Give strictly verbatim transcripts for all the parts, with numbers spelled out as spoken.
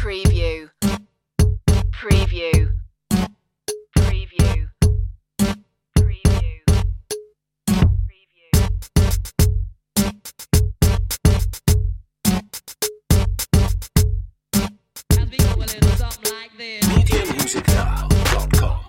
Preview. Preview. Preview. Preview. Preview. As we go a little something like this. media music now dot com.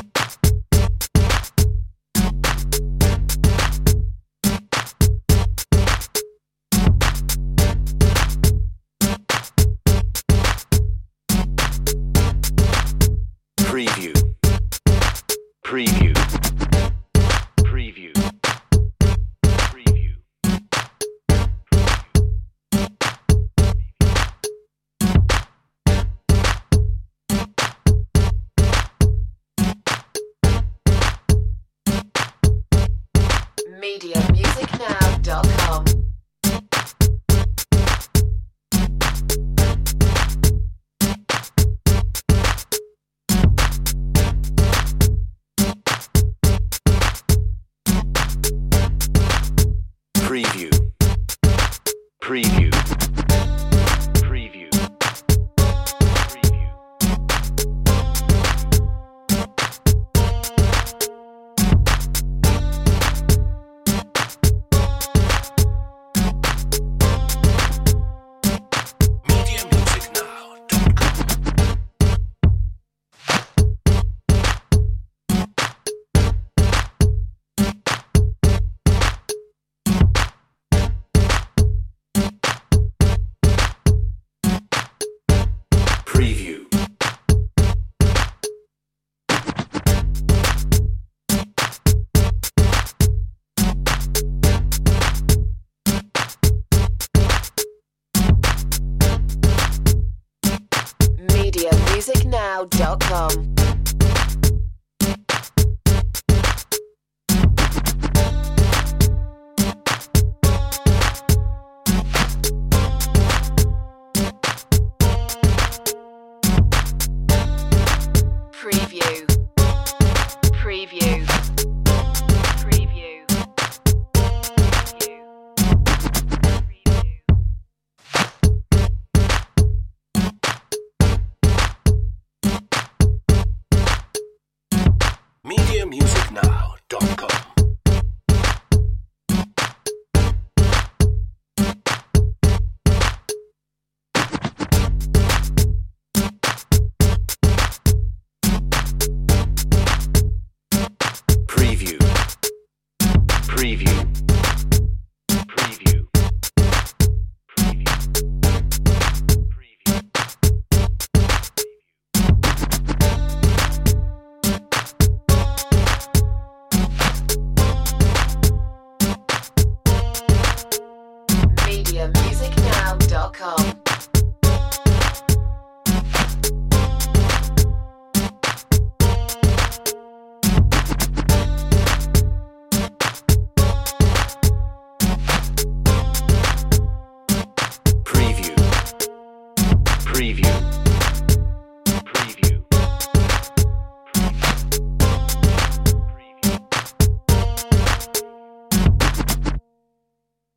Preview. Preview. Preview. Preview. media music now dot com. Preview. Preview. Preview. Preview. media music now dot com. Preview. media music now dot com. Preview. Preview. Preview. Preview. media music now dot com. Preview. Preview. Preview. Preview. Preview. media music now dot com. Preview. Preview.